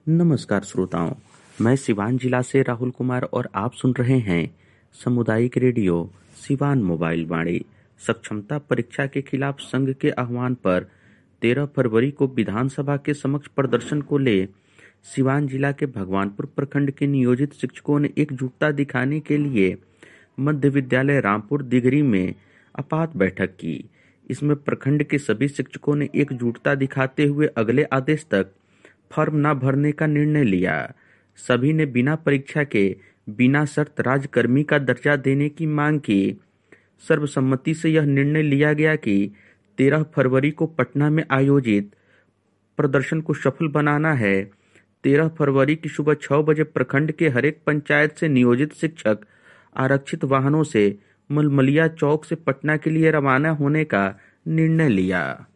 नमस्कार श्रोताओं, मैं सिवान जिला से राहुल कुमार और आप सुन रहे हैं सामुदायिक रेडियो सिवान मोबाइल वाणी। सक्षमता परीक्षा के खिलाफ संघ के आह्वान पर 13 फरवरी को विधानसभा के समक्ष प्रदर्शन को ले सिवान जिला के भगवानपुर प्रखंड के नियोजित शिक्षकों ने एकजुटता दिखाने के लिए मध्य विद्यालय रामपुर दिघरी में आपात बैठक की। इसमें प्रखंड के सभी शिक्षकों ने एकजुटता दिखाते हुए अगले आदेश तक फॉर्म न भरने का निर्णय लिया। सभी ने बिना परीक्षा के बिना शर्त राजकर्मी का दर्जा देने की मांग की। सर्वसम्मति से यह निर्णय लिया गया कि 13 फरवरी को पटना में आयोजित प्रदर्शन को सफल बनाना है। 13 फरवरी की सुबह 6 बजे प्रखंड के हरेक पंचायत से नियोजित शिक्षक आरक्षित वाहनों से मलमलिया चौक से पटना के लिए रवाना होने का निर्णय लिया।